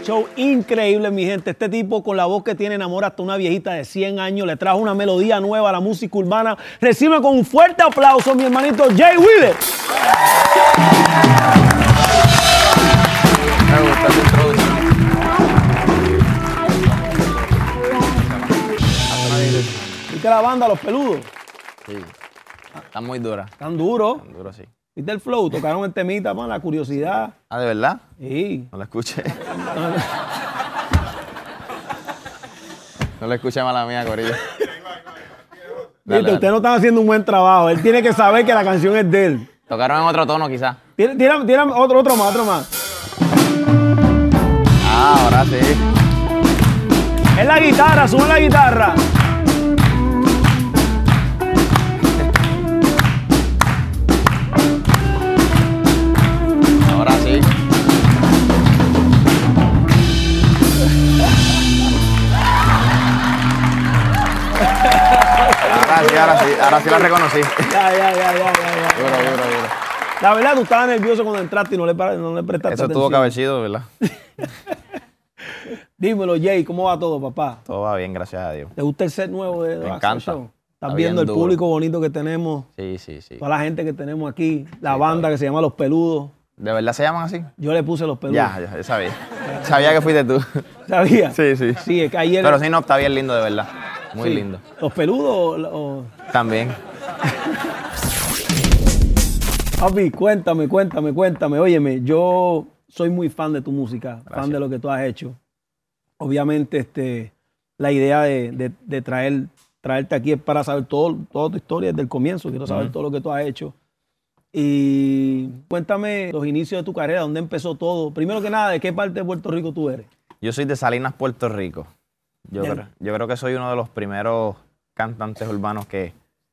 show increíble, mi gente. Este tipo con la voz que tiene enamora hasta una viejita de 100 años. Le trajo una melodía nueva a la música urbana. Recibe con un fuerte aplauso mi hermanito Jay Wheeler. Me gusta tu introducción. ¿Viste la banda, Los Peludos? Sí. Está muy dura. Tan duro. Tan duro, sí. ¿Viste el flow? Tocaron el temita, man, la curiosidad. Ah, ¿de verdad? Sí. No lo escuché. No lo escuché, mala mía, corillo. Viste, ustedes no están haciendo un buen trabajo. Él tiene que saber que la canción es de él. Tocaron en otro tono, quizás. Tira otro más. Ah, ahora sí. Es la guitarra, sube la guitarra. Ahora sí. Ahora sí la reconocí. Ya. Duro. La verdad, tú estabas nervioso cuando entraste y no le prestaste Eso atención. tuvo que haber sido, ¿verdad? Dímelo, Jay, ¿cómo va todo, papá? Todo va bien, gracias a Dios. ¿Te gusta el set nuevo de Me Axel encanta. Show? Estás Está viendo bien el duro. público bonito que tenemos, Sí. toda la gente que tenemos aquí, la banda que se llama Los Peludos. ¿De verdad se llaman así? Yo le puse Los Peludos. Ya, sabía. Sabía que fuiste tú. ¿Sabías? Sí. Sí, es que ayer... Pero sí, no, está bien lindo, de verdad. Muy sí. lindo. ¿Los Peludos o...? También. Papi, cuéntame. Óyeme, yo soy muy fan de tu música, fan de lo que tú has hecho. Obviamente, la idea de traerte aquí es para saber toda tu historia desde el comienzo. Quiero saber todo lo que tú has hecho. Y cuéntame los inicios de tu carrera, dónde empezó todo. Primero que nada, ¿de qué parte de Puerto Rico tú eres? Yo soy de Salinas, Puerto Rico. Yo creo que soy uno de los primeros cantantes urbanos que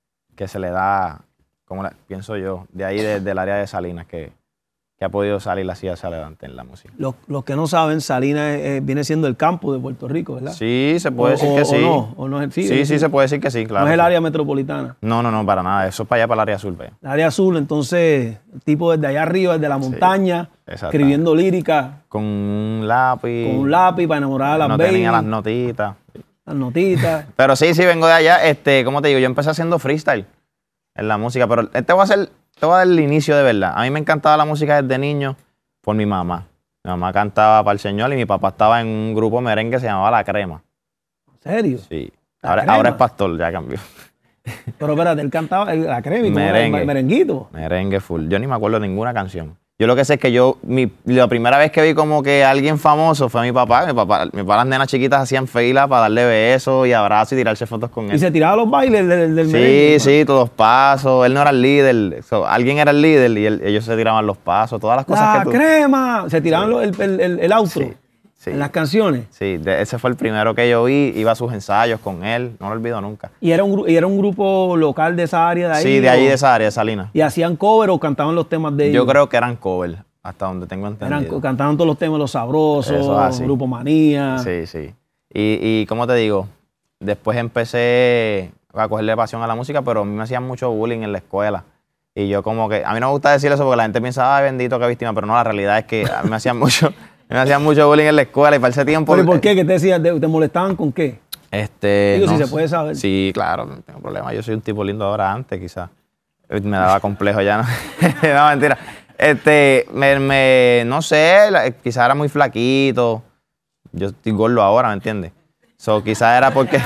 se le da, pienso yo, de ahí del área de Salinas, que ha podido salir así hacia adelante en la música. Los que no saben, Salinas viene siendo el campo de Puerto Rico, ¿verdad? Sí, se puede decir que sí. ¿O no es Sí, se puede decir que sí, claro. No es el área metropolitana. No, para nada. Eso es para allá, para el área azul. El área azul, entonces, el tipo desde allá arriba, desde la montaña, escribiendo lírica. Con un lápiz. Para enamorar a las No baby. tenía las notitas. Las notitas. Pero sí, vengo de allá. ¿Cómo te digo? Yo empecé haciendo freestyle en la música, pero te voy a dar el inicio de verdad. A mí me encantaba la música desde niño por mi mamá. Mi mamá cantaba para el Señor y mi papá estaba en un grupo merengue que se llamaba La Crema. ¿En serio? Sí. ¿La Ahora es Crema? pastor, ya cambió. Pero espérate, él cantaba La Crema y Merengue. el merenguito. Merengue full. Yo ni me acuerdo de ninguna canción. Yo lo que sé es que la primera vez que vi como que alguien famoso fue mi papá. Mi papá, las nenas chiquitas hacían fila para darle besos y abrazos y tirarse fotos con él. Y se tiraba los bailes del merengue. Sí, todos pasos. Él no era el líder. Alguien era el líder y ellos se tiraban los pasos, todas las cosas La Crema. Se tiraban el outro Sí. en las canciones. Sí, ese fue el primero que yo vi. Iba a sus ensayos con él. No lo olvido nunca. ¿Y era un grupo local de esa área de ahí? Sí, de ahí, de esa área, de Salinas. ¿Y hacían cover o cantaban los temas de ellos? Yo creo que eran covers, hasta donde tengo entendido. Cantaban todos los temas, Los Sabrosos, Eso es así. Grupo Manía. Sí. Y ¿cómo te digo? Después empecé a cogerle pasión a la música, pero a mí me hacían mucho bullying en la escuela. Y yo como que, a mí no me gusta decir eso porque la gente piensa, ay, bendito, qué víctima, pero no, la realidad es que a mí me hacían mucho bullying en la escuela y para ese tiempo... ¿Pero por qué? ¿Qué te decían? ¿Te molestaban con qué? Digo, si se puede saber. Sí, claro, no tengo problema. Yo soy un tipo lindo ahora, antes quizás. Me daba complejo ya, ¿no? No, mentira. No sé, quizás era muy flaquito. Yo estoy gordo ahora, ¿me entiendes? Quizás era porque...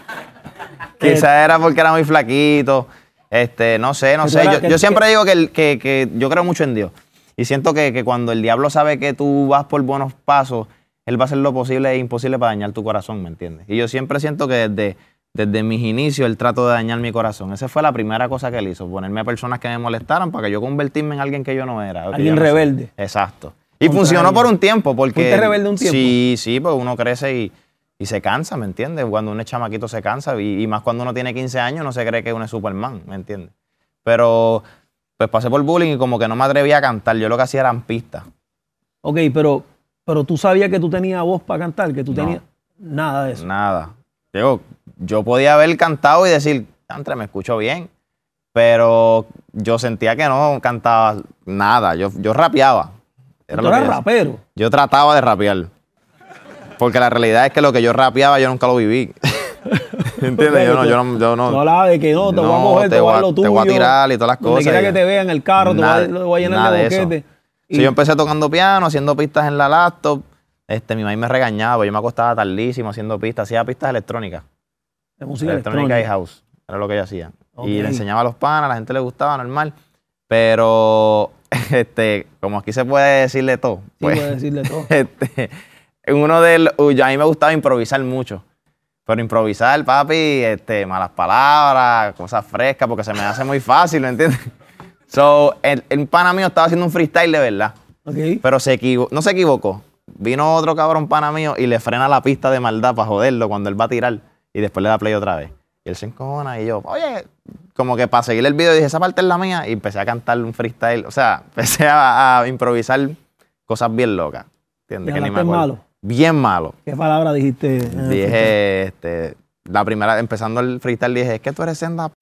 era muy flaquito. No sé. Yo siempre digo que yo creo mucho en Dios. Y siento que cuando el diablo sabe que tú vas por buenos pasos, él va a hacer lo posible e imposible para dañar tu corazón, ¿me entiendes? Y yo siempre siento que desde mis inicios él trató de dañar mi corazón. Esa fue la primera cosa que él hizo, ponerme a personas que me molestaran para que yo convertirme en alguien que yo no era. Alguien rebelde. Exacto. Y funcionó por un tiempo. Porque ¿Fuiste rebelde un tiempo? Sí, porque uno crece y se cansa, ¿me entiendes? Cuando uno es chamaquito se cansa y más cuando uno tiene 15 años no se cree que uno es Superman, ¿me entiendes? Pero pues pasé por bullying y como que no me atrevía a cantar. Yo lo que hacía eran pistas. Ok, pero tú sabías que tú tenías voz para cantar, que tú tenías... Nada de eso. Nada. Yo podía haber cantado y decir, André, me escucho bien, pero yo sentía que no cantaba nada. Yo rapeaba. ¿Tú eras rapero? Yo trataba de rapear. Porque la realidad es que lo que yo rapeaba yo nunca lo viví. ¿Entiendes? Yo no. No la de que no, te voy a coger, te voy a dar lo tuyo. Te voy a tirar y todas las cosas. Donde quiera que te vean en el carro, te voy a llenar de boquete. Sí, yo empecé tocando piano, haciendo pistas en la laptop. Mi mamá me regañaba, yo me acostaba tardísimo haciendo pistas, hacía pistas electrónicas. De música electrónica y house, era lo que yo hacía. Okay. Y le enseñaba a los panas, a la gente le gustaba, normal. Pero, como aquí se puede decirle todo. Sí, pues, puede decirle todo. A mí me gustaba improvisar mucho. Pero improvisar, papi, malas palabras, cosas frescas, porque se me hace muy fácil, ¿me entiendes? So, el pana mío estaba haciendo un freestyle de verdad. Okay. Pero no se equivocó. Vino otro cabrón pana mío y le frena la pista de maldad para joderlo cuando él va a tirar. Y después le da play otra vez. Y él se encojona y yo, oye, como que para seguir el video dije, esa parte es la mía. Y empecé a cantar un freestyle. O sea, empecé a improvisar cosas bien locas. ¿Entiendes? Que ni me acuerdo. Malo. Bien malo. ¿Qué palabra dijiste? Dije, la primera, empezando el freestyle, dije, es que tú eres senda.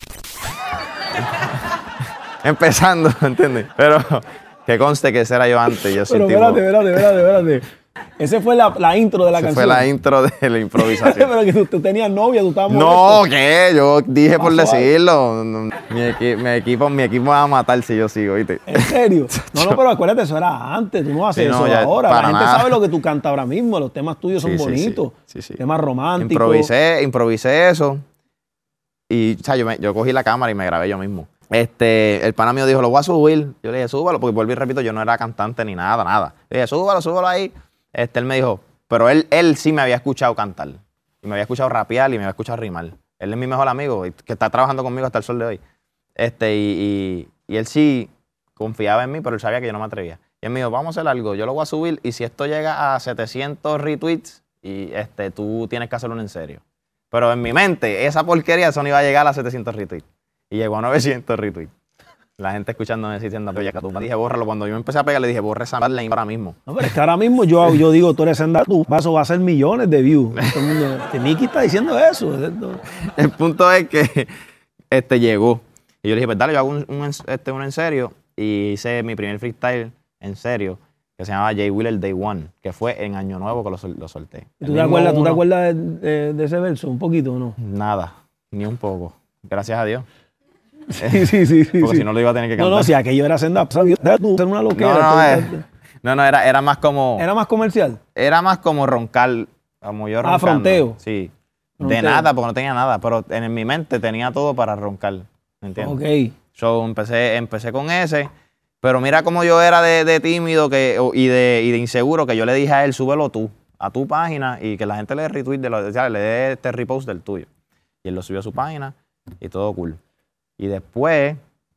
Empezando, ¿entiendes? Pero que conste que ese era yo antes. Yo pero espérate. Esa fue la intro de la canción. Fue la intro de la improvisación. Pero que tú tenías novia, tú estabas molesto. No, ¿qué? Yo dije por decirlo. Mi equipo va a matar si yo sigo, ¿viste? ¿En serio? No, pero acuérdate, eso era antes. Tú no haces eso ahora. La gente sabe lo que tú cantas ahora mismo. Los temas tuyos son bonitos. Sí. Temas románticos. Improvisé eso. Y, o sea, yo cogí la cámara y me grabé yo mismo. El pana mío dijo, lo voy a subir. Yo le dije, súbalo, porque vuelvo y repito, yo no era cantante ni nada. Le dije, súbalo ahí. Él me dijo, pero él sí me había escuchado cantar. Y me había escuchado rapear y me había escuchado rimar. Él es mi mejor amigo, que está trabajando conmigo hasta el sol de hoy. Y él sí confiaba en mí, pero él sabía que yo no me atrevía. Y él me dijo, vamos a hacer algo, yo lo voy a subir y si esto llega a 700 retweets, tú tienes que hacerlo en serio. Pero en mi mente, esa porquería, eso no iba a llegar a 700 retweets. Y llegó a 900 retweets. La gente escuchándome diciendo, oye, que tú me dije, bórralo. Cuando yo me empecé a pegar, le dije, borra esa lane ahora mismo. No, pero es que ahora mismo yo digo, tú eres senda, tu paso va a ser millones de views. Todo el mundo, que Nicky está diciendo eso. El punto es que llegó. Y yo le dije, pues dale, yo hago uno en serio. Y hice mi primer freestyle en serio, que se llamaba Jay Wheeler Day One, que fue en Año Nuevo que lo solté. ¿Tú te acuerdas de ese verso un poquito o no? Nada, ni un poco. Gracias a Dios. Sí. Porque si no lo iba a tener que cantar. No, si aquello era stand-up, tú una loquera. No, era más como... ¿Era más comercial? Era más como roncar, como yo roncando. Ah, fronteo. Sí. Fronteo. De nada, porque no tenía nada, pero en mi mente tenía todo para roncar, ¿me entiendes? Ok. So, empecé con ese, pero mira cómo yo era de tímido y de inseguro, que yo le dije a él, súbelo tú, a tu página, y que la gente le dé retweet, le dé repost del tuyo. Y él lo subió a su página, y todo cool. Y después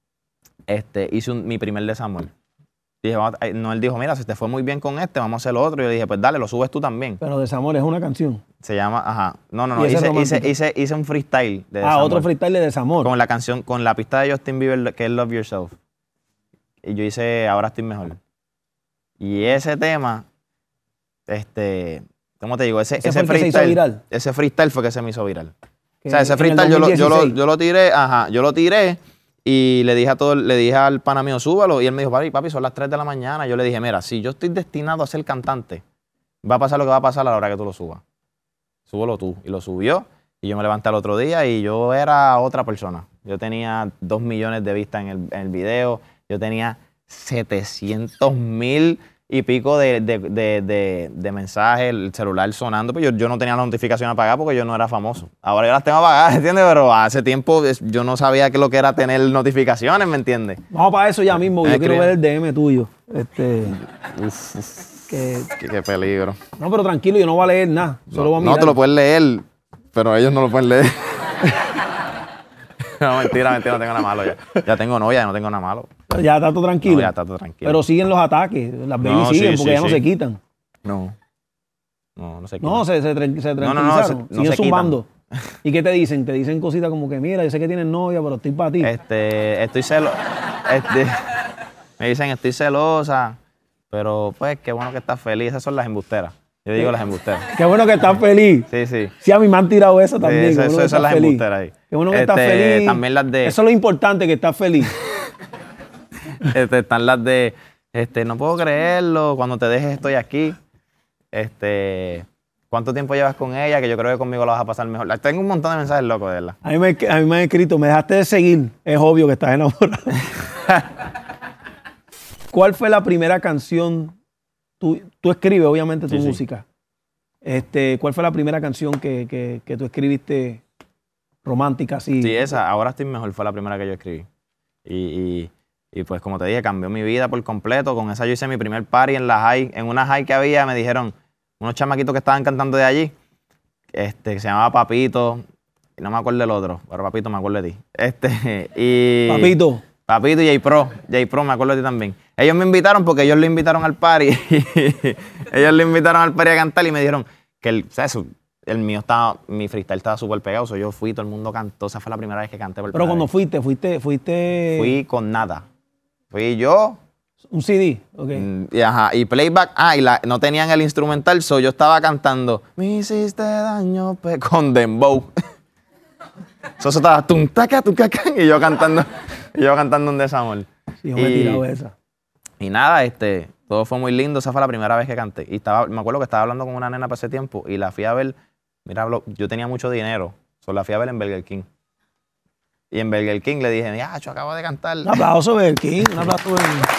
hice mi primer desamor. Dije, él dijo, mira, se te fue muy bien con vamos a hacer lo otro. Y yo dije, pues dale, lo subes tú también. Pero Desamor es una canción. Se llama, ajá. No, hice un freestyle de Desamor. Otro freestyle de Desamor. Con la canción, con la pista de Justin Bieber, que es Love Yourself. Y yo hice Ahora Estoy Mejor. Y ese tema, ¿cómo te digo? Ese freestyle se hizo viral. Ese freestyle fue que se me hizo viral. O sea, ese freestyle yo lo tiré y le dije al pana mío, súbalo. Y él me dijo, papi, son las 3 de la mañana. Yo le dije, mira, si yo estoy destinado a ser cantante, va a pasar lo que va a pasar a la hora que tú lo subas. Súbalo tú. Y lo subió. Y yo me levanté al otro día y yo era otra persona. Yo tenía 2 millones de vistas en el video. Yo tenía 700,000 y pico de mensajes, el celular sonando, pero yo no tenía la notificación apagada porque yo no era famoso. Ahora yo las tengo apagadas, ¿entiendes? Pero hace tiempo yo no sabía lo que era tener notificaciones, ¿me entiendes? Vamos para eso ya mismo, yo quiero ver el DM tuyo. Qué peligro. No, pero tranquilo, yo no voy a leer nada, solo voy a mirar. No, te lo puedes leer, pero ellos no lo pueden leer. No, mentira, no tengo nada malo ya. Ya tengo novia, no tengo nada malo. Ya está todo tranquilo. No, ya está todo tranquilo. Pero siguen los ataques, las babies siguen porque ya no se quitan. No se quitan. No, se tranquilizaron. Siguen zumbando. ¿Y qué te dicen? Te dicen cositas como que, mira, yo sé que tienes novia, pero estoy para ti. Estoy celosa. Me dicen, estoy celosa, pero pues qué bueno que estás feliz. Esas son las embusteras. Yo digo las embusteras. Qué bueno que estás feliz. Sí. Sí, a mí me han tirado eso también. Sí, eso son las embusteras ahí. Qué bueno que estás feliz. También las de... Eso es lo importante, que estás feliz. Están las de, no puedo creerlo, cuando te dejes estoy aquí. ¿Cuánto tiempo llevas con ella? Que yo creo que conmigo la vas a pasar mejor. Tengo un montón de mensajes locos, de verdad. A mí me han escrito, me dejaste de seguir. Es obvio que estás enamorado. ¿Cuál fue la primera canción? Tú escribes, obviamente, tu música. ¿Cuál fue la primera canción que tú escribiste romántica así? Sí, esa, Ahora estoy mejor, fue la primera que yo escribí. Y pues como te dije, cambió mi vida por completo. Con esa yo hice mi primer party en la high. En una high que había, me dijeron unos chamaquitos que estaban cantando de allí, que se llamaba Papito, y no me acuerdo del otro, pero Papito me acuerdo de ti. Papito y J-Pro, me acuerdo de ti también. Ellos me invitaron porque ellos lo invitaron al party. Ellos lo invitaron al party a cantar y me dijeron que mi freestyle estaba súper pegado. Yo fui, todo el mundo cantó. Esa fue la primera vez que canté por Pero cuando vez. fuiste... Fui con nada. Fui yo. Un CD, ok. Y playback. No tenían el instrumental, yo estaba cantando Me hiciste daño con Dembow. Eso estaba tum taca, y yo cantando un desamor. Sí, yo me he tirado esa. Y nada, todo fue muy lindo. Esa fue la primera vez que canté. Y me acuerdo que estaba hablando con una nena para ese tiempo y la fui a ver. Mira, yo tenía mucho dinero. La fui a ver en Burger King. Y en Burger King le dije, yo acabo de cantar. Un aplauso, Burger King. Un aplauso,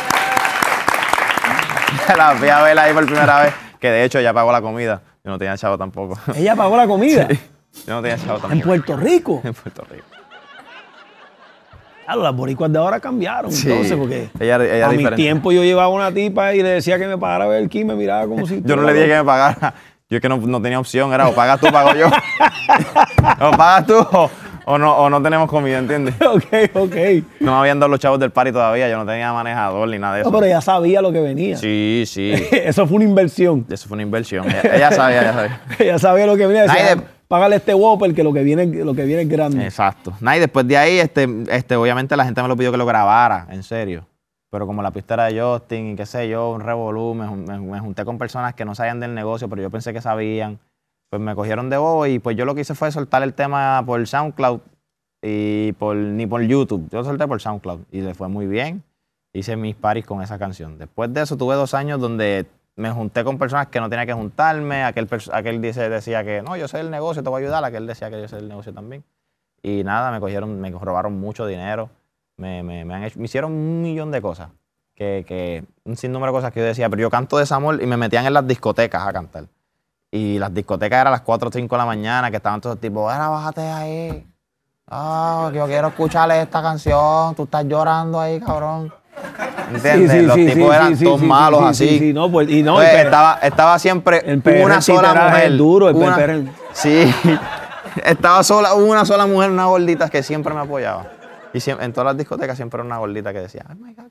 La fui a ver ahí por primera vez. Que de hecho ella pagó la comida. Yo no tenía chavo tampoco. ¿Ella pagó la comida? Sí. Yo no tenía chavo tampoco. ¿En Puerto Rico? En Puerto Rico. Claro, las boricuas de ahora cambiaron, sí. Entonces, porque ella a mi tiempo yo llevaba una tipa y le decía que me pagara Burger King, me miraba como si... Yo no le dije que me pagara. Yo es que no tenía opción, era o pagas tú o pago yo. O pagas tú o no tenemos comida, ¿entiendes? Ok. No me habían dado los chavos del party todavía, yo no tenía manejador ni nada de eso. No, pero ella sabía lo que venía. Sí. Eso fue una inversión. Eso fue una inversión. Ella sabía. Ella sabía lo que venía. Decía, págale este Whopper que lo que viene es grande. Exacto. Y después de ahí, obviamente la gente me lo pidió que lo grabara, en serio. Pero como la pista era de Justin y qué sé yo, un revolú, me junté con personas que no sabían del negocio, pero yo pensé que sabían. Pues me cogieron de bobo y pues yo lo que hice fue soltar el tema por SoundCloud y ni por YouTube. Yo lo solté por SoundCloud y le fue muy bien. Hice mis parties con esa canción. Después de eso tuve 2 años donde me junté con personas que no tenía que juntarme. Aquel decía que no, yo sé el negocio, te voy a ayudar. Aquel decía que yo sé el negocio también. Y nada, me robaron mucho dinero. Me hicieron 1.000.000 de cosas. Un sinnúmero de cosas que yo decía, pero yo canto desamor y me metían en las discotecas a cantar. Y las discotecas eran las 4 o 5 de la mañana, que estaban todos tipo, bájate ahí. Yo quiero escucharle esta canción, tú estás llorando ahí, cabrón. ¿Entiendes? Los tipos eran todos malos así. Estaba siempre una sola mujer. Sí. Estaba una sola mujer, una gordita que siempre me apoyaba. Y en todas las discotecas siempre era una gordita que decía, oh my God.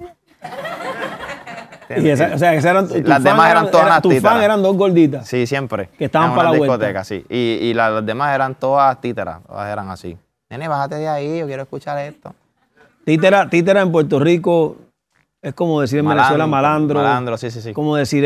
Y las demás eran todas las títeras. Tus fans eran 2 gorditas. Sí, siempre. Que estaban para la discoteca, sí. Y las demás eran todas títeras. Todas eran así. Nene, bájate de ahí, yo quiero escuchar esto. Títera en Puerto Rico es como decir en Venezuela malandro. Malandro, sí. Como decir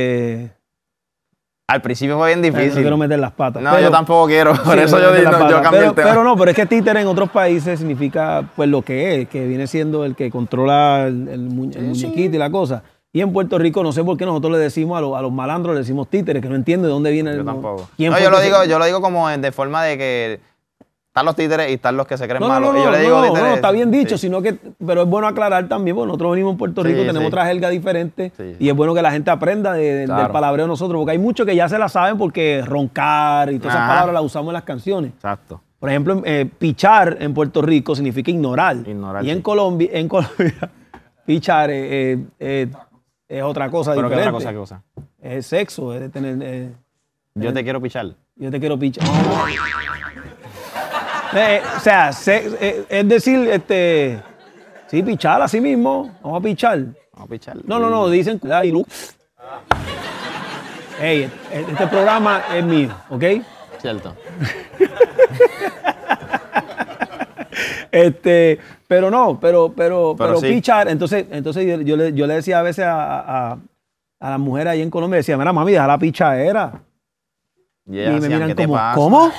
Al principio fue bien difícil. No quiero meter las patas. No, yo tampoco quiero. Por eso yo cambié el tema. Pero es que títere en otros países significa pues lo que es, que viene siendo el que controla el muñequito y la cosa. Y en Puerto Rico, no sé por qué nosotros le decimos a los malandros, le decimos títeres, que no entiende de dónde viene Yo tampoco. Yo lo digo como de forma de que están los títeres y están los que se creen malos. No, está bien dicho, pero es bueno aclarar también, porque nosotros venimos en Puerto Rico, tenemos otra jerga diferente y es bueno que la gente aprenda del palabreo de nosotros, porque hay muchos que ya se la saben porque roncar y todas esas palabras las usamos en las canciones. Exacto. Por ejemplo, pichar en Puerto Rico significa ignorar. Y en Colombia pichar es otra cosa diferente. ¿Pero qué otra cosa? Es sexo, es de tener... yo te quiero pichar. Yo te quiero pichar. O sea, es decir, sí, pichar así mismo. Vamos a pichar. No, dicen... Hey, este programa es mío, ¿ok? Cierto. Pero sí. pichar, entonces yo le decía a veces a las mujeres ahí en Colombia, decía, mira, mami, deja la pichadera. Y me miran como, pasa? ¿cómo?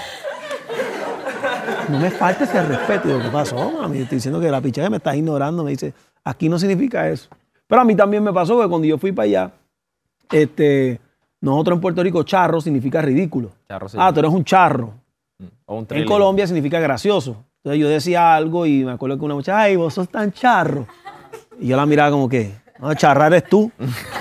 No me faltes el respeto. Y yo, ¿qué pasó, mami? Estoy diciendo que la pichadera me estás ignorando. Me dice, aquí no significa eso. Pero a mí también me pasó que cuando yo fui para allá, Nosotros en Puerto Rico, charro significa ridículo. Charro, sí. Ah, tú eres un charro. O un en Colombia significa gracioso. Entonces yo decía algo y me acuerdo que una muchacha, ay, vos sos tan charro. Y yo la miraba como que, no, charra eres tú.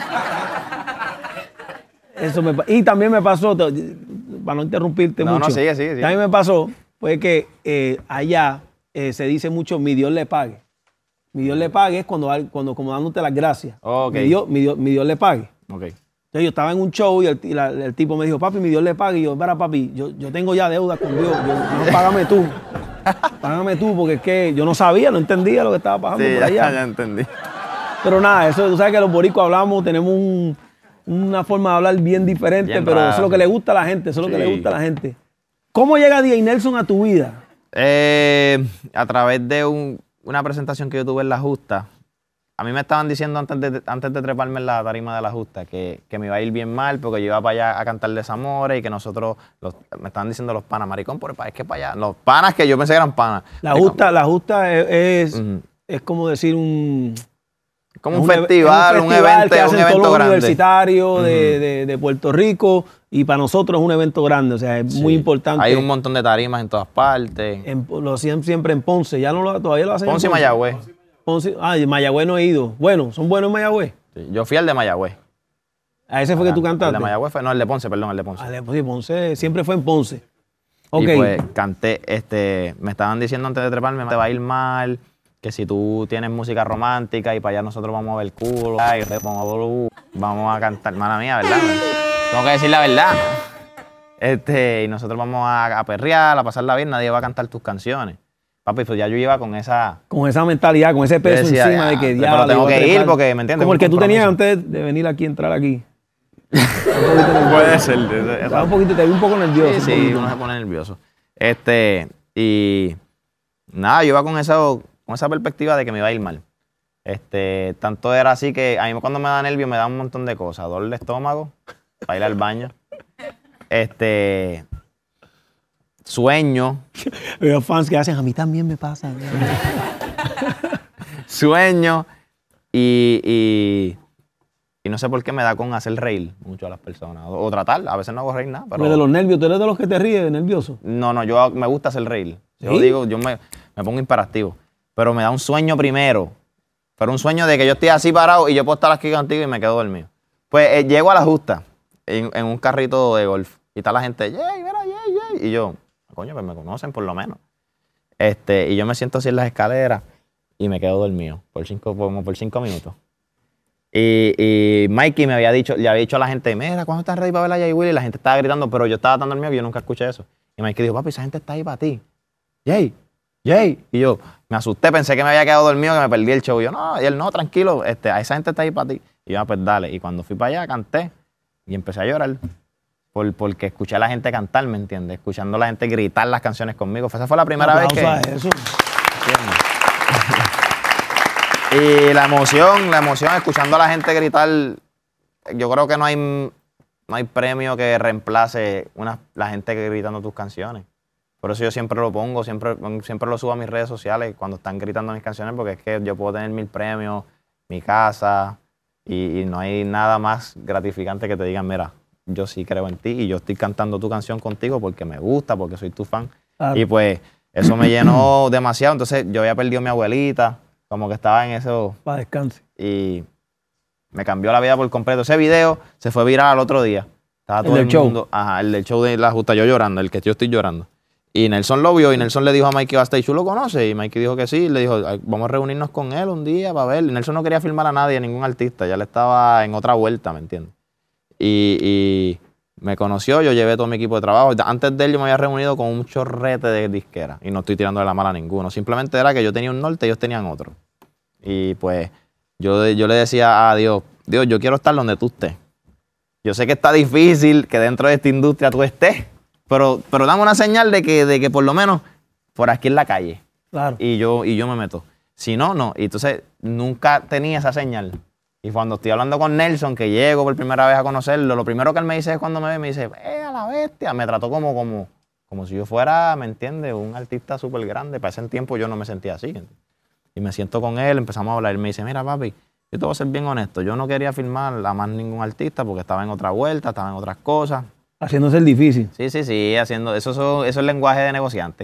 Y también me pasó, para no interrumpirte mucho. No, sigue. También me pasó, fue que allá se dice mucho, mi Dios le pague. Mi Dios le pague es cuando como dándote las gracias. Okay. Mi Dios le pague. Okay. Entonces yo estaba en un show y el tipo me dijo, papi, mi Dios le pague. Y yo, para papi, yo tengo ya deuda con Dios. No, págame tú. Págame tú, porque es que yo no sabía, no entendía lo que estaba pasando por allá. Ya entendí. Pero nada, eso, tú sabes que los boricuas hablamos, tenemos una forma de hablar bien diferente, pero eso es lo que le gusta a la gente, eso es lo que le gusta a la gente. ¿Cómo llega DJ Nelson a tu vida? A través de una presentación que yo tuve en La Justa. A mí me estaban diciendo antes de treparme en la tarima de La Justa que me iba a ir bien mal porque yo iba para allá a cantar Desamores y que nosotros, me estaban diciendo los panas, maricón, por el país que para allá. Los panas que yo pensé que eran panas. La Justa es como decir como un festival, un evento grande. Universitario de Puerto Rico y para nosotros es un evento grande, o sea, es muy importante. Hay un montón de tarimas en todas partes. Lo hacían siempre en Ponce, todavía lo hacen Ponce y Mayagüez. Mayagüez no he ido. Bueno, ¿son buenos en Mayagüez? Sí, yo fui al de Mayagüez. ¿A ese fue que tú cantaste? El de Mayagüez fue, no, el de Ponce, perdón, el de Ponce. Ponce siempre fue en Ponce. Okay. Y pues canté, me estaban diciendo antes de treparme, te va a ir mal, que si tú tienes música romántica y para allá nosotros vamos a ver culo, vamos a cantar, mala mía, ¿verdad? Tengo que decir la verdad. Y nosotros vamos a perrear, a pasarla bien, nadie va a cantar tus canciones. Papi, pues ya yo iba con esa mentalidad, con ese peso decía, encima de que ya. Pero tengo que ir porque, ¿me entiendes? Como el que tú tenías antes de venir aquí, entrar aquí. Puede ser. Te vi un poco nervioso. Sí, uno se pone nervioso. Y nada, yo iba con esa perspectiva de que me iba a ir mal. Tanto era así que a mí cuando me da nervio me da un montón de cosas. Dolor de estómago, para ir al baño. Sueño. Veo fans que hacen, a mí también me pasa. Sueño y no sé por qué me da con hacer reír mucho a las personas. O tratar, a veces no hago reír nada. Pero de los nervios, ¿tú eres de los que te ríes, nervioso? No, yo me gusta hacer reír. ¿Sí? Yo me pongo imperativo. Pero me da un sueño primero. Pero un sueño de que yo estoy así parado y yo puedo estar aquí contigo y me quedo dormido. Pues llego a La Justa en un carrito de golf. Y está la gente, yay, mira, yay. Y yo, coño, pues me conocen por lo menos. Y yo me siento así en las escaleras y me quedo dormido como por 5 minutos. Y Mikey le había dicho a la gente, mira, ¿cuándo estás ready para ver a Jay Willy? Y la gente estaba gritando, pero yo estaba tan dormido que yo nunca escuché eso. Y Mikey dijo, papi, esa gente está ahí para ti. Jay. Y yo me asusté, pensé que me había quedado dormido, que me perdí el show. Y yo, no, y él, no, tranquilo, a esa gente está ahí para ti. Y yo, pues dale. Y cuando fui para allá, canté y empecé a llorar. Porque escuché a la gente cantar, ¿me entiendes? Escuchando a la gente gritar las canciones conmigo. Esa fue la primera vez que... Eso. Y la emoción, escuchando a la gente gritar, yo creo que no hay premio que reemplace la gente gritando tus canciones. Por eso yo siempre lo pongo, siempre lo subo a mis redes sociales cuando están gritando mis canciones, porque es que yo puedo tener 1000 premios, mi casa, y no hay nada más gratificante que te digan, mira, yo sí creo en ti y yo estoy cantando tu canción contigo porque me gusta, porque soy tu fan. Claro. Y pues eso me llenó demasiado. Entonces yo había perdido a mi abuelita, como que estaba en eso. Para descanse. Y me cambió la vida por completo. Ese video se fue viral al otro día. Estaba todo el mundo. Ajá, el del show de La Justa, yo llorando, el que yo estoy llorando. Y Nelson lo vio y Nelson le dijo a Mikey Bastage, ¿tú lo conoces? Y Mikey dijo que sí. Le dijo, vamos a reunirnos con él un día para ver. Y Nelson no quería filmar a nadie, a ningún artista. Ya le estaba en otra vuelta, ¿me entiendes? Y me conoció, yo llevé todo mi equipo de trabajo. Antes de él yo me había reunido con un chorrete de disqueras y no estoy tirando de la mala a ninguno. Simplemente era que yo tenía un norte y ellos tenían otro. Y pues yo le decía a Dios, yo quiero estar donde tú estés. Yo sé que está difícil que dentro de esta industria tú estés, pero dame una señal de que por lo menos por aquí en la calle. Claro. Y yo me meto. Si no, no. Y entonces nunca tenía esa señal. Y cuando estoy hablando con Nelson, que llego por primera vez a conocerlo, lo primero que él me dice es cuando me ve, me dice, a la bestia. Me trató como si yo fuera, ¿me entiendes? Un artista súper grande. Para ese tiempo yo no me sentía así. Y me siento con él, empezamos a hablar. Él me dice, mira papi, yo te voy a ser bien honesto, yo no quería firmar a más ningún artista porque estaba en otra vuelta, estaba en otras cosas. Haciéndose el difícil. Sí, haciendo, eso es el lenguaje de negociante.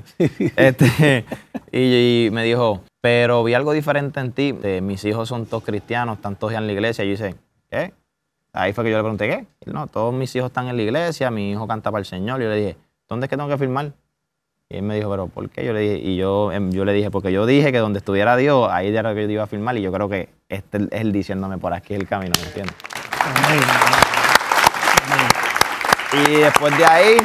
Y me dijo, pero vi algo diferente en ti. Mis hijos son todos cristianos, están todos ya en la iglesia. Y yo dije, ¿qué? Ahí fue que yo le pregunté, ¿qué? Y no, todos mis hijos están en la iglesia, mi hijo canta para el Señor. Y yo le dije, ¿dónde es que tengo que firmar? Y él me dijo, ¿pero por qué? Yo le dije, yo le dije, porque yo dije que donde estuviera Dios, ahí era lo que yo iba a firmar. Y yo creo que este es él diciéndome, por aquí es el camino, ¿me entiendes? Amén. Y después de ahí,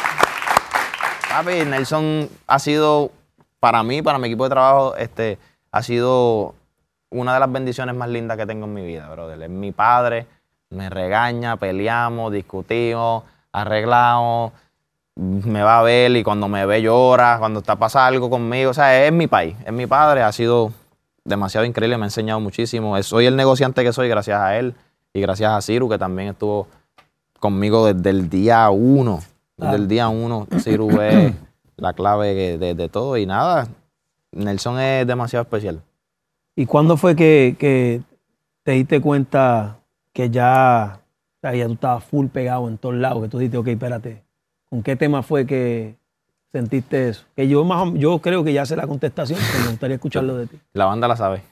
papi, Nelson ha sido, para mí, para mi equipo de trabajo, ha sido una de las bendiciones más lindas que tengo en mi vida, brother. Es mi padre, me regaña, peleamos, discutimos, arreglamos, me va a ver y cuando me ve llora, cuando pasa algo conmigo. O sea, es mi país, es mi padre, ha sido demasiado increíble, me ha enseñado muchísimo. Soy el negociante que soy gracias a él y gracias a Ciru, que también estuvo conmigo desde el día 1. Desde el día 1, Ciru es la clave de todo. Y nada, Nelson es demasiado especial. ¿Y cuándo fue que te diste cuenta que ya tú estabas full pegado en todos lados? Que tú dijiste, ok, espérate, ¿con qué tema fue que sentiste eso? Que yo creo que ya sé la contestación, pero me gustaría escucharlo de ti. La banda la sabe.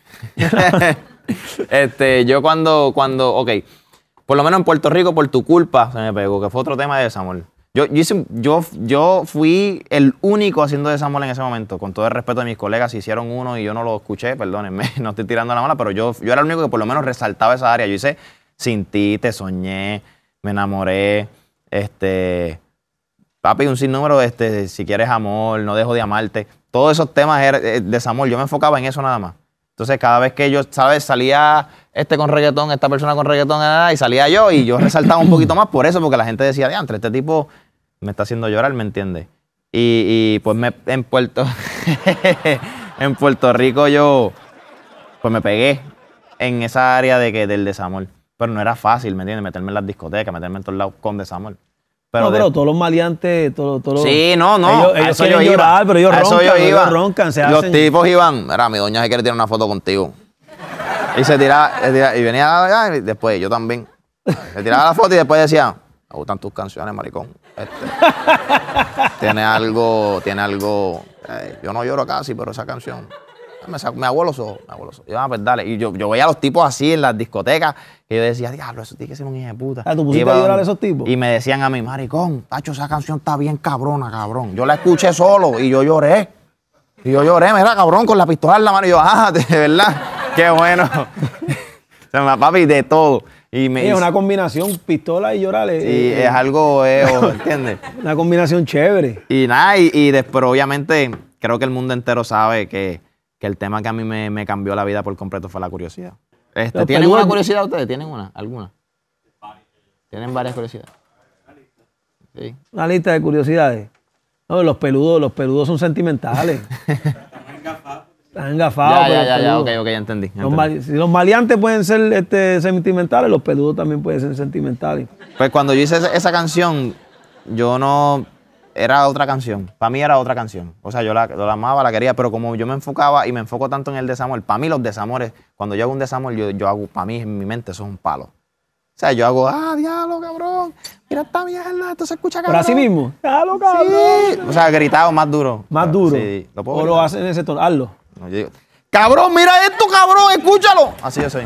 Yo cuando, ok, por lo menos en Puerto Rico, por tu culpa, se me pegó, que fue otro tema de desamor. Yo fui el único haciendo desamor en ese momento. Con todo el respeto de mis colegas, hicieron uno y yo no lo escuché, perdónenme, no estoy tirando la mala, pero yo era el único que por lo menos resaltaba esa área. Yo hice Sin ti, Te soñé, Me enamoré, papi, un sinnúmero, Si quieres amor, No dejo de amarte. Todos esos temas de desamor, yo me enfocaba en eso nada más. Entonces, cada vez que yo, ¿sabes? Salía con reggaetón, esta persona con reggaetón, y salía yo, y yo resaltaba un poquito más por eso, porque la gente decía, diantre, este tipo me está haciendo llorar, ¿me entiendes? Y pues en Puerto Rico yo, pues me pegué en esa área del desamor. Pero no era fácil, ¿me entiendes? Meterme en las discotecas, meterme en todos lados con desamor. Pero todos los maleantes, Sí, no. Ellos quieren llorar, pero ellos roncan, Los tipos iban, mira, mi doña se quiere tirar una foto contigo. Y se tiraba, y venía allá, y después yo también. Se tiraba la foto y después decía, me gustan tus canciones, maricón. Tiene algo, yo no lloro casi, pero esa canción me hago los ojos, Y yo, pues dale. Y yo veía a los tipos así en las discotecas, que yo decía, diablo, eso tiene que ser un hijo de puta. ¿Tú pusiste a llorar a esos tipos? Y me decían a mí, maricón, tacho, esa canción está bien cabrona, cabrón. Yo la escuché solo y yo lloré. Mira, cabrón, con la pistola en la mano. Y yo, de verdad, qué bueno. Papi, de todo. Es una combinación, pistola y llorar. Sí, es algo, ¿entiendes? Una combinación chévere. Y nada, pero obviamente creo que el mundo entero sabe que el tema que a mí me cambió la vida por completo fue la curiosidad. ¿Tienen una curiosidad ustedes? ¿Tienen una? ¿Alguna? ¿Tienen varias curiosidades? Sí. Una lista de curiosidades. No, los peludos son sentimentales. Están engafados. Ya, ok, ya entendí. Si los maleantes pueden ser sentimentales, los peludos también pueden ser sentimentales. Pues cuando yo hice esa canción, yo no... Era otra canción. Para mí era otra canción. O sea, yo la amaba, la quería, pero como yo me enfocaba y me enfoco tanto en el desamor, para mí los desamores, cuando yo hago un desamor, yo hago, para mí en mi mente eso es un palo. O sea, yo hago, diablo, cabrón, mira esta mierda, esto se escucha, cabrón. ¿Pero así mismo? ¡Diablo, cabrón! Sí. O sea, gritado más duro. ¿Más duro? Sí. ¿Lo puedo ¿O gritar? lo hacen en ese tono? Hazlo. No, yo digo, cabrón, mira esto, cabrón, escúchalo. Así yo soy.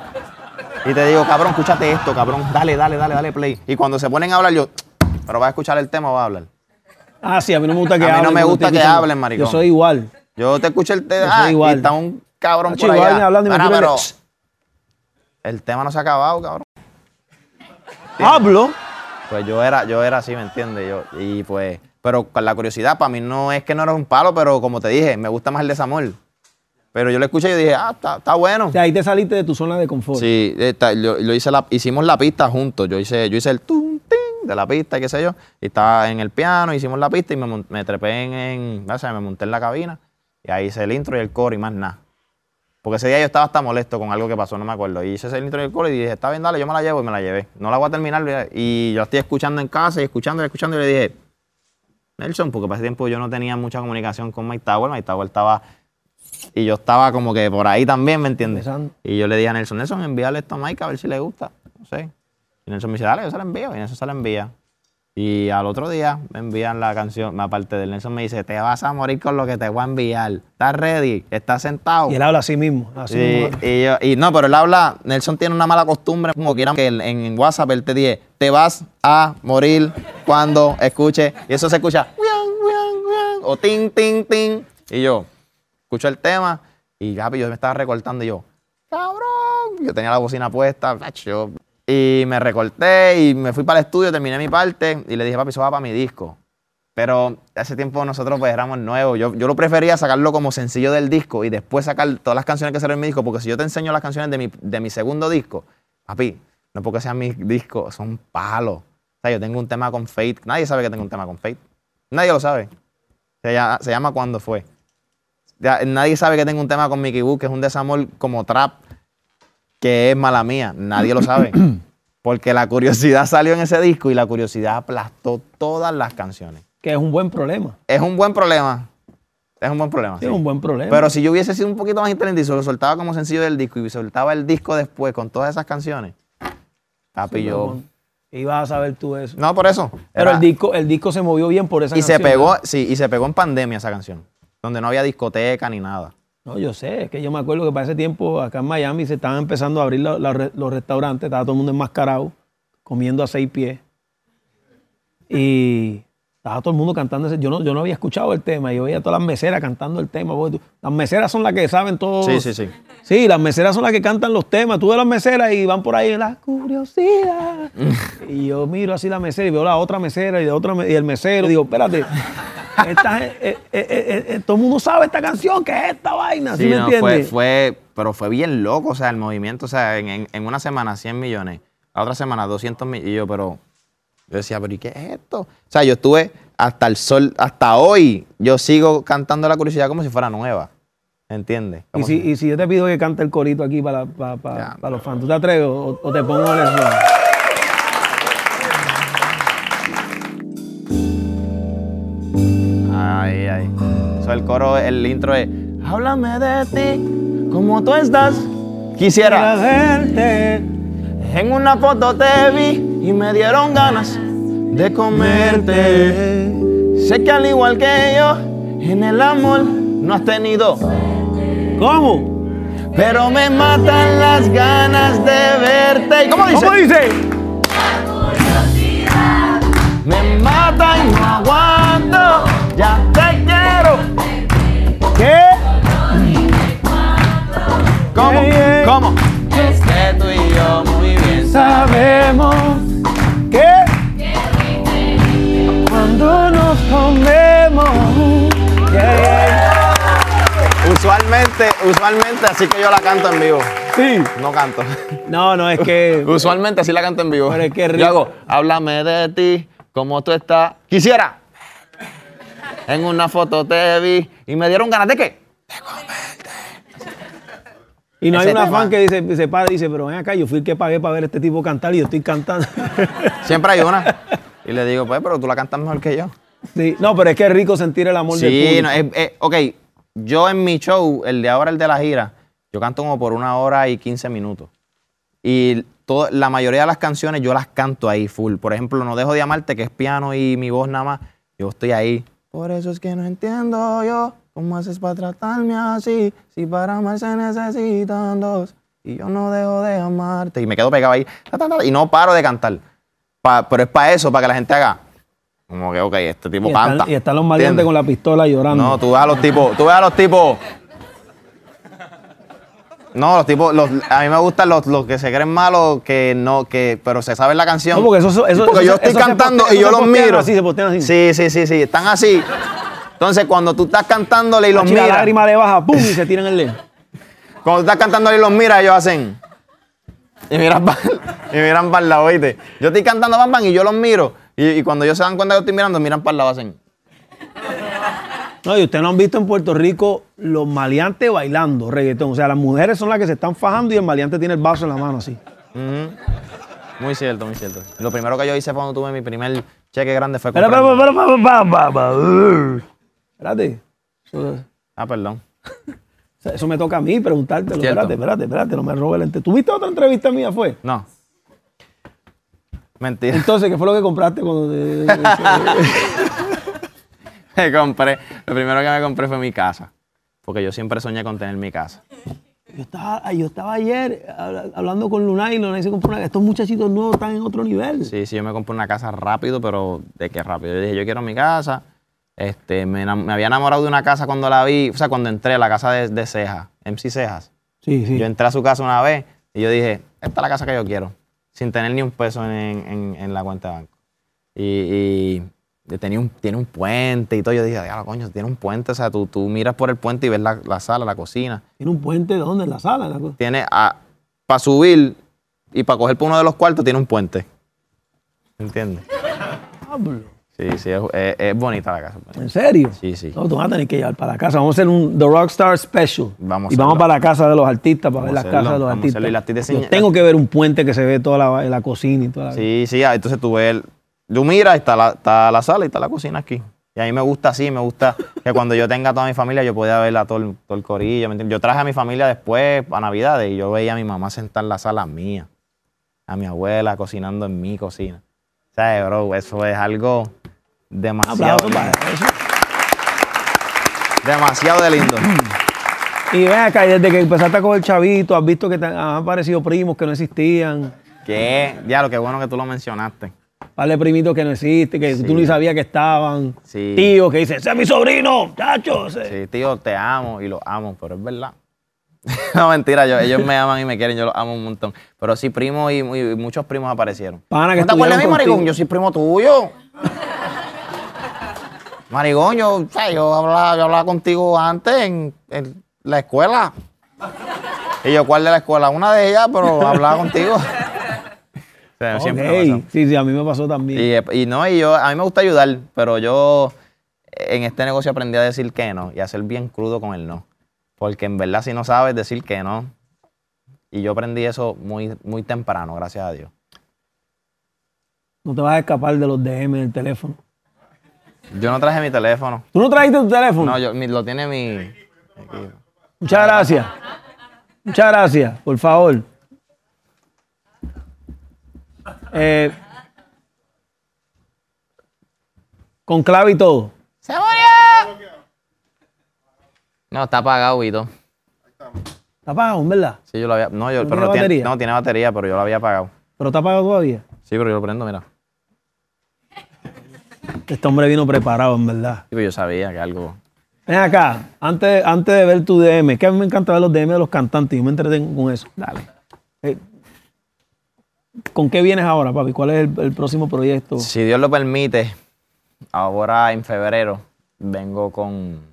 Y te digo, cabrón, escúchate esto, cabrón, dale play. Y cuando se ponen a hablar, yo, ¿pero vas a escuchar el tema o vas a hablar? Sí, a mí no me gusta que hablen. A mí no me gusta que hablen, maricón. Yo soy igual. Yo te escucho el tema y está un cabrón por allá. Pero el tema no se ha acabado, cabrón. Hablo. Pues yo era así, ¿me entiendes? Pero con la curiosidad, para mí no es que no era un palo, pero como te dije, me gusta más el desamor. Pero yo lo escuché y dije, está bueno. O sea, ahí te saliste de tu zona de confort. Sí, hicimos la pista juntos. Yo hice el tum, ting de la pista y qué sé yo. Y estaba en el piano, hicimos la pista y me trepé me monté en la cabina. Y ahí hice el intro y el coro y más nada. Porque ese día yo estaba hasta molesto con algo que pasó, no me acuerdo. Y hice el intro y el coro y dije, está bien, dale, yo me la llevo y me la llevé. No la voy a terminar. Y yo la estoy escuchando en casa y escuchando y le dije, Nelson, porque para ese tiempo yo no tenía mucha comunicación con Mike Tower. Mike Tower estaba Y yo estaba como que por ahí también, ¿me entiendes? Empezando. Y yo le dije a Nelson, envíale esto a Mike a ver si le gusta. No sé. Y Nelson me dice, dale, yo se la envío. Y Nelson se la envía. Y al otro día me envían la canción, aparte del Nelson me dice, te vas a morir con lo que te voy a enviar. ¿Estás ready? ¿Estás sentado? Y él habla así mismo. No, pero él habla, Nelson tiene una mala costumbre, como quieran que en WhatsApp él te dice, te vas a morir cuando escuche. Y eso se escucha, o ting, ting, ting. Y yo escucho el tema y papi, yo me estaba recortando y yo, cabrón. Yo tenía la bocina puesta, y me recorté y me fui para el estudio, terminé mi parte y le dije, papi, eso va para mi disco. Pero ese tiempo nosotros pues éramos nuevos. Yo lo prefería sacarlo como sencillo del disco y después sacar todas las canciones que salieron en mi disco, porque si yo te enseño las canciones de mi segundo disco, papi, no es porque sean mis discos, son palos. O sea, yo tengo un tema con Fate. Nadie sabe que tengo un tema con Fate. Nadie lo sabe. Se llama Cuando Fue. Nadie sabe que tengo un tema con Mickey Boo, que es un desamor como trap, que es mala mía. Nadie lo sabe. Porque la curiosidad salió en ese disco y la curiosidad aplastó todas las canciones. Que es un buen problema. Es un buen problema. Es un buen problema. Sí, es un buen problema. Pero si yo hubiese sido un poquito más inteligente y se lo soltaba como sencillo del disco y soltaba el disco después con todas esas canciones, papi, sí, yo... Ibas a saber tú eso. No, por eso. Pero el disco se movió bien por esa y canción. Se pegó, sí, y se pegó en pandemia esa canción, donde no había discoteca ni nada. No, yo sé, es que yo me acuerdo que para ese tiempo acá en Miami se estaban empezando a abrir los restaurantes, estaba todo el mundo enmascarado, comiendo a 6 pies. Y estaba todo el mundo cantando ese. Yo no había escuchado el tema, yo veía a todas las meseras cantando el tema. Las meseras son las que saben todo. Sí. Sí, las meseras son las que cantan los temas. Tú ves las meseras y van por ahí, la curiosidad. Y yo miro así la mesera y veo la otra mesera y el mesero. Digo, espérate. Todo el mundo sabe esta canción, ¿qué es esta vaina? ¿Sí me entiendes? Pero fue bien loco, o sea, el movimiento, o sea, en una semana 100 millones, la otra semana 200 millones, y yo decía, pero ¿y qué es esto? O sea, yo estuve hasta hoy, yo sigo cantando La Curiosidad como si fuera nueva, ¿entiendes? Y si yo te pido que cante el corito aquí para los fans, ¿tú te atreves o te pongo el eslogan? Ay. Eso el coro, el intro es háblame de ti, cómo tú estás. Quisiera verte. En una foto te vi y me dieron ganas de comerte. Sé que al igual que yo, en el amor no has tenido. ¿Cómo? Pero me matan las ganas de verte. ¿Cómo dice? ¿Cómo dice? Me mata y no aguanto, ya te quiero. ¿Qué? ¿Cómo? ¿Cómo? Es que tú y yo muy bien sabemos que cuando nos comemos. Usualmente así que yo la canto en vivo. Sí. No canto. No, es que... Usualmente así la canto en vivo. Pero es que rico. Yo hago, háblame de ti, cómo tú estás. Quisiera. En una foto te vi y me dieron ganas de ¿qué? De comerte. Y no Ese hay una tema. fan que se para y dice, pero ven acá, yo fui el que pagué para ver a este tipo cantar y yo estoy cantando. Siempre hay una. Y le digo, pues, pero tú la cantas mejor que yo. Sí, no, pero es que es rico sentir el amor del público. Sí, ok. Yo en mi show, el de ahora, el de la gira, yo canto como por 1 hora y 15 minutos. Y la mayoría de las canciones yo las canto ahí full. Por ejemplo, No Dejo de Amarte, que es piano y mi voz nada más, yo estoy ahí. Por eso es que no entiendo yo cómo haces para tratarme así. Si para amar se necesitan dos. Y yo no dejo de amarte. Y me quedo pegado ahí. Y no paro de cantar. Pero es para eso, para que la gente haga. Como que, ok, este tipo canta. Y están los maleantes con la pistola llorando. No, tú ves a los tipos. No, los tipos, a mí me gustan los que se creen malos, pero se saben la canción. No, porque porque yo estoy cantando y yo los miro. Así, se postean así. Sí, están así. Entonces, cuando tú estás cantándole y los miras. La lágrima le baja, ¡pum! Y se tiran el dedo. Cuando tú estás cantándole y los miras, ellos hacen. Y miran para el lado, ¿oíste? Yo estoy cantando bam, bam, y yo los miro. Y cuando ellos se dan cuenta que yo estoy mirando, miran para el lado, hacen. No, y ustedes no han visto en Puerto Rico los maleantes bailando reggaetón. O sea, las mujeres son las que se están fajando y el maleante tiene el vaso en la mano así. Muy cierto, muy cierto. Lo primero que yo hice cuando tuve mi primer cheque grande fue comprar... Espérate. Ah, perdón. Eso me toca a mí preguntártelo. ¿Cierto? Espérate, no me robes el ¿Tuviste otra entrevista mía, fue? No. Mentira. Entonces, ¿qué fue lo que compraste cuando Me compré, lo primero que me compré fue mi casa, porque yo siempre soñé con tener mi casa. Yo estaba ayer hablando con Lunay y Lunay se compró estos muchachitos nuevos están en otro nivel. Sí, yo me compré una casa rápido, pero ¿de qué rápido? Yo dije, yo quiero mi casa. Me había enamorado de una casa cuando la vi, o sea, cuando entré a la casa de Cejas, MC Cejas. Sí. Yo entré a su casa una vez y yo dije, esta es la casa que yo quiero, sin tener ni un peso en la cuenta de banco. Y tiene un puente y todo. Yo dije, diablo, coño, tiene un puente. O sea, tú miras por el puente y ves la sala, la cocina. ¿Tiene un puente de dónde? ¿En la sala? Tiene, para subir y para coger por uno de los cuartos, tiene un puente. ¿Entiendes? Sí, es bonita la casa. ¿En serio? Sí. No, tú vas a tener que llevar para la casa. Vamos a hacer un The Rockstar Special. Vamos para la casa de los artistas, para ver las casas de los artistas. Yo tengo que ver un puente que se ve toda la cocina y toda la... Sí, entonces tú ves... Tú miras, está la sala y está la cocina aquí. Y a mí me gusta así, me gusta que cuando yo tenga toda mi familia yo pueda ver a todo el corillo. ¿Me entiendes? Yo traje a mi familia después, a Navidades, y yo veía a mi mamá sentar en la sala mía, a mi abuela cocinando en mi cocina. O sea, bro, eso es algo demasiado lindo. Demasiado de lindo. Y ven acá, y desde que empezaste a coger chavito, has visto que te han aparecido primos que no existían. ¿Qué? Ya, lo que bueno que tú lo mencionaste. Vale, primitos que no existen, que tú ni sabías que estaban. Sí. Tíos que dicen, ese es mi sobrino, chacho. Sí, tío, te amo y los amo, pero es verdad. No, mentira, ellos me aman y me quieren, yo los amo un montón. Pero sí, primos y muchos primos aparecieron. Pana, que ¿No te acuerdas de mí, maricón? Yo soy primo tuyo. Maricón, yo hablaba contigo antes en la escuela. Y yo, ¿cuál de la escuela? Una de ellas, pero hablaba contigo. O sea, okay. Sí, a mí me pasó también. A mí me gusta ayudar, pero yo en este negocio aprendí a decir que no y a ser bien crudo con el no. Porque en verdad si no sabes decir que no, y yo aprendí eso muy, muy temprano, gracias a Dios. No te vas a escapar de los DM del teléfono. Yo no traje mi teléfono. ¿Tú no trajiste tu teléfono? No, lo tiene mi equipo. Muchas gracias. Muchas gracias, por favor. Con clave y todo. ¡Se murió! No, está apagado, Vito. ¿Está apagado, verdad? Sí, yo lo había... tiene batería, pero yo lo había apagado. ¿Pero está apagado todavía? Sí, pero yo lo prendo, mira. Este hombre vino preparado, en verdad. Sí, pero yo sabía que algo... Ven acá, antes de ver tu DM, que a mí me encanta ver los DM de los cantantes, yo me entretengo con eso. Dale. ¿Con qué vienes ahora, papi? ¿Cuál es el próximo proyecto? Si Dios lo permite, ahora en febrero vengo con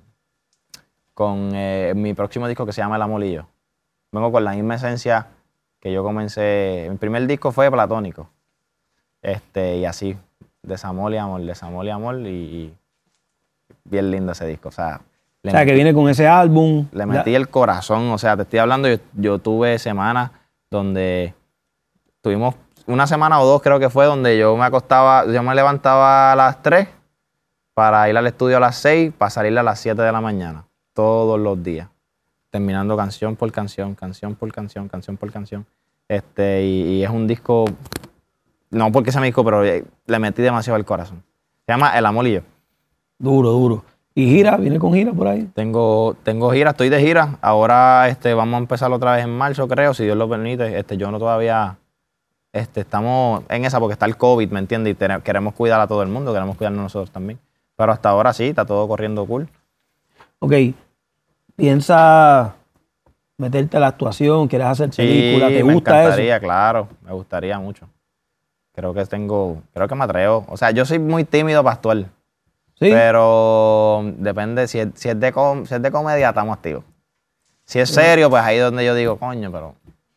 mi próximo disco que se llama El Amolillo. Vengo con la misma esencia que yo comencé. Mi primer disco fue Platónico. Y así, desamor y amor, y bien lindo ese disco. O sea, que viene con ese álbum. Le metí el corazón. O sea, te estoy hablando, yo tuve semanas donde tuvimos una semana o dos, creo que fue, donde yo me levantaba a las 3 para ir al estudio a las 6, para salir a las 7 de la mañana, todos los días, terminando canción por canción, canción por canción, canción por canción. Y es un disco, no porque sea mi disco, pero le metí demasiado el corazón. Se llama El Amolillo. Duro. ¿Y gira? ¿Viene con gira por ahí? Tengo gira, estoy de gira. Ahora vamos a empezar otra vez en marzo, creo, si Dios lo permite. Yo no todavía... estamos en esa porque está el COVID, ¿me entiendes? Y queremos cuidar a todo el mundo, queremos cuidarnos nosotros también. Pero hasta ahora sí, está todo corriendo cool. Ok. ¿Piensa meterte a la actuación? ¿Quieres hacer película? ¿Te gusta eso? Me encantaría, claro. Me gustaría mucho. Creo que me atrevo. O sea, yo soy muy tímido para actuar. ¿Sí? Pero depende, si es de comedia, estamos activos. Si es serio, pues ahí es donde yo digo, coño, pero...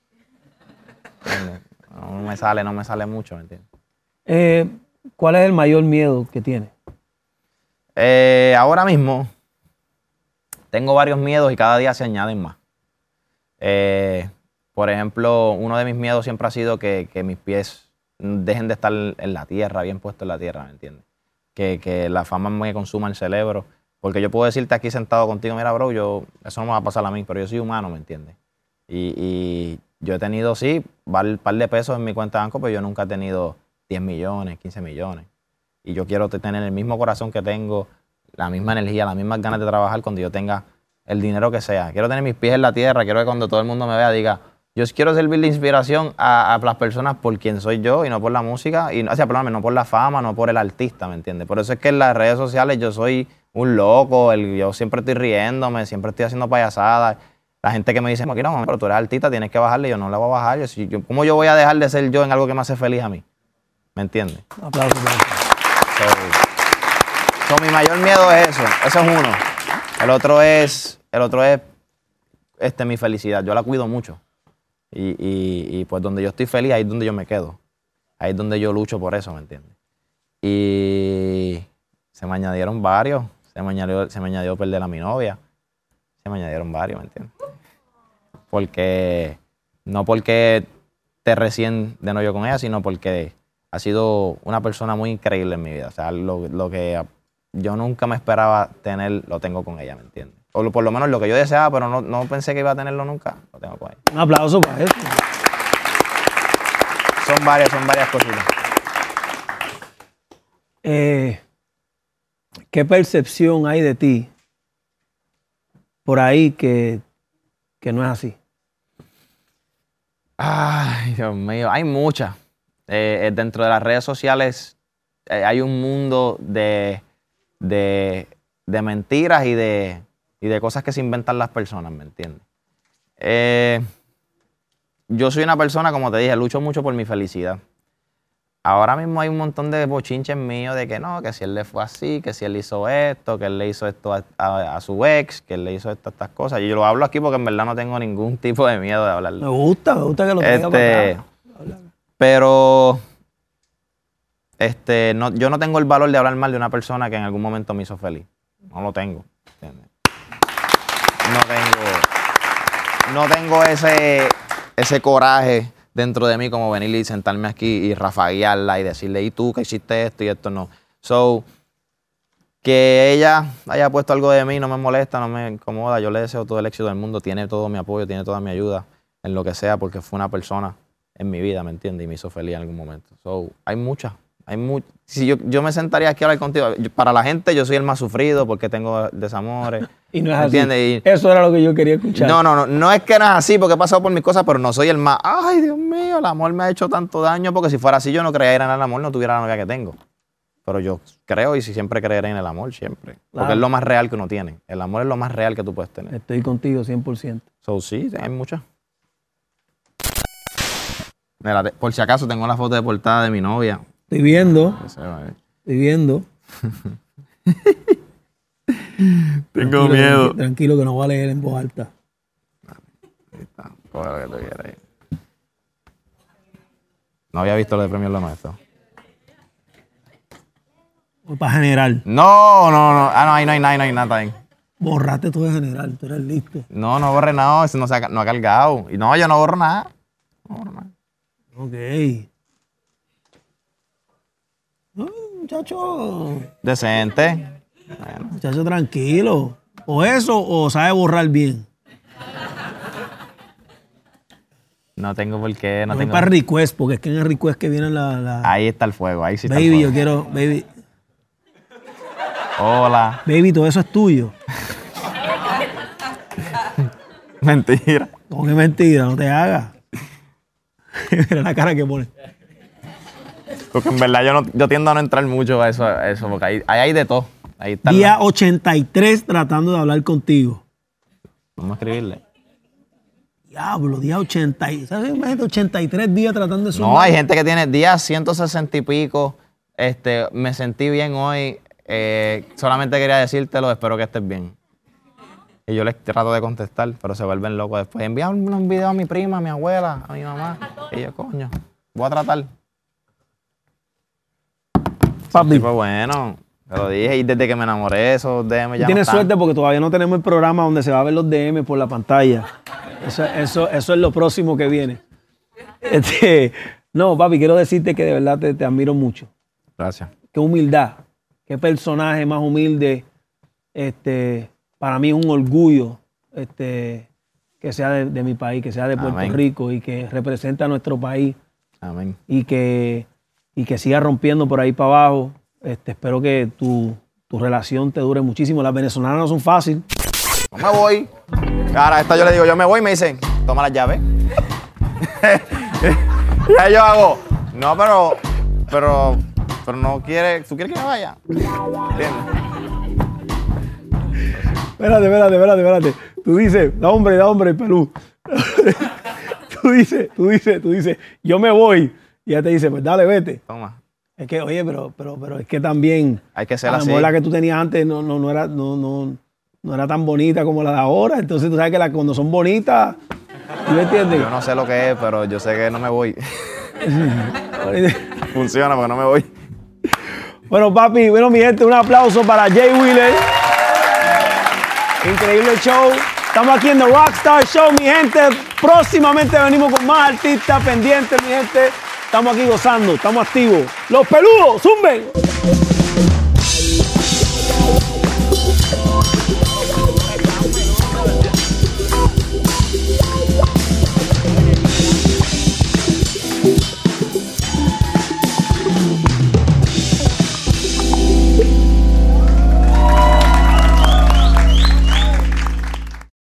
No me sale mucho, ¿me entiendes? ¿Cuál es el mayor miedo que tienes? Ahora mismo tengo varios miedos y cada día se añaden más. Por ejemplo, uno de mis miedos siempre ha sido que mis pies dejen de estar en la tierra, bien puestos en la tierra, ¿me entiendes? Que la fama me consuma el cerebro. Porque yo puedo decirte aquí sentado contigo, mira, bro, eso no me va a pasar a mí, pero yo soy humano, ¿me entiendes? Y yo he tenido, sí, un par de pesos en mi cuenta de banco, pero yo nunca he tenido 10 millones, 15 millones. Y yo quiero tener el mismo corazón que tengo, la misma energía, las mismas ganas de trabajar cuando yo tenga el dinero que sea. Quiero tener mis pies en la tierra, quiero que cuando todo el mundo me vea diga, yo quiero servir de inspiración a las personas por quien soy yo y no por la música, perdóname, no por la fama, no por el artista, ¿me entiendes? Por eso es que en las redes sociales yo soy un loco, yo siempre estoy riéndome, siempre estoy haciendo payasadas. La gente que me dice, no, pero tú eres artista, tienes que bajarle, yo no le voy a bajar. ¿Cómo yo voy a dejar de ser yo en algo que me hace feliz a mí? ¿Me entiendes? Aplausos. Mi mayor miedo es eso es uno. El otro es mi felicidad, yo la cuido mucho. Y pues donde yo estoy feliz, ahí es donde yo me quedo. Ahí es donde yo lucho por eso, ¿me entiendes? Y se me añadieron varios. Se me añadió perder a mi novia. Se me añadieron varios, ¿me entiendes? No porque esté recién de novio con ella, sino porque ha sido una persona muy increíble en mi vida. O sea, lo que yo nunca me esperaba tener, lo tengo con ella, ¿me entiendes? O por lo menos lo que yo deseaba, pero no pensé que iba a tenerlo nunca, lo tengo con ella. Un aplauso para eso. Son varias cositas. ¿Qué percepción hay de ti por ahí que no es así? Ay, Dios mío, hay muchas. Dentro de las redes sociales hay un mundo de mentiras y de cosas que se inventan las personas, ¿me entiendes? Yo soy una persona, como te dije, lucho mucho por mi felicidad. Ahora mismo hay un montón de bochinches míos de que no, que si él le fue así, que si él hizo esto, que él le hizo esto a su ex, que él le hizo estas cosas. Y yo lo hablo aquí porque en verdad no tengo ningún tipo de miedo de hablarlo. Me gusta que lo tenga para acá. Pero yo no tengo el valor de hablar mal de una persona que en algún momento me hizo feliz. No lo tengo, ¿entiendes? No tengo ese coraje dentro de mí como venir y sentarme aquí y rafaguearla y decirle, ¿y tú que hiciste esto y esto no? So, que ella haya puesto algo de mí no me molesta, no me incomoda. Yo le deseo todo el éxito del mundo, tiene todo mi apoyo, tiene toda mi ayuda en lo que sea, porque fue una persona en mi vida, ¿me entiendes? Y me hizo feliz en algún momento. So, hay muchas. Si yo me sentaría aquí a hablar contigo, para la gente yo soy el más sufrido porque tengo desamores. Y no es así. Eso era lo que yo quería escuchar. No es que no es así porque he pasado por mis cosas, pero no soy el más, ay Dios mío, el amor me ha hecho tanto daño, porque si fuera así yo no creería en el amor, no tuviera la novia que tengo. Pero yo creo y siempre creeré en el amor, siempre. Claro. Porque es lo más real que uno tiene. El amor es lo más real que tú puedes tener. Estoy contigo 100%. So, sí, hay muchas. Mira, por si acaso tengo la foto de portada de mi novia. Estoy viendo. Tengo miedo. Tranquilo que no voy a leer en voz alta. Ahí está. Coge lo que tú quieras ahí. No había visto lo de Premios Lo Nuestro. Para general. No. Ahí no hay nada ahí. Borraste todo de general, tú eres listo. No borré nada, eso no ha cargado. Y no, yo no borro nada. Ok. Muchacho. Decente. Bueno. Muchacho tranquilo. O eso o sabe borrar bien. No tengo por qué. No tengo para request, porque es que en el request que viene la... Ahí está el fuego, ahí sí está el fuego. Baby, yo quiero... Baby. Hola. Baby, todo eso es tuyo. Mentira. ¿Cómo que mentira? No te hagas. Mira la cara que pone. Porque en verdad yo tiendo a no entrar mucho a eso porque ahí hay de todo. Ahí está día 83 tratando de hablar contigo. Vamos a escribirle. Diablo, día 80. ¿Sabes? Imagínate 83 días tratando de sumar. No, hay gente que tiene días 160 y pico. Me sentí bien hoy. Solamente quería decírtelo, espero que estés bien. Y yo les trato de contestar, pero se vuelven locos después. Envían un video a mi prima, a mi abuela, a mi mamá. Y yo, coño, voy a tratar. Papi. Pues bueno, te lo dije. Y desde que me enamoré, esos DM ya tienes suerte porque todavía no tenemos el programa donde se va a ver los DM por la pantalla. Eso es lo próximo que viene. No, papi, quiero decirte que de verdad te admiro mucho. Gracias. Qué humildad. Qué personaje más humilde. Para mí es un orgullo que sea de mi país, que sea de Puerto Rico y que represente a nuestro país. Amén. Y que siga rompiendo por ahí para abajo. Espero que tu relación te dure muchísimo. Las venezolanas no son fáciles. No me voy. Ahora, esta yo le digo, yo me voy y me dicen, toma las llaves. Y ahí yo hago, no, pero no quiere, ¿tú quieres que me vaya? ¿Entiendes? Espérate. Tú dices, da hombre, Pelú. Tú dices, yo me voy. Y ella te dice, pues dale, vete. Toma. Es que, oye, pero es que también. Hay que ser así. A lo mejor la que tú tenías antes no era tan bonita como la de ahora. Entonces tú sabes que cuando son bonitas, ¿tú me entiendes? Yo no sé lo que es, pero yo sé que no me voy. Funciona, porque no me voy. Bueno, papi, mi gente, un aplauso para Jay Wheeler. Increíble show. Estamos aquí en The Rockstar Show, mi gente. Próximamente venimos con más artistas pendientes, mi gente. Estamos aquí gozando, estamos activos. ¡Los peludos, zumben!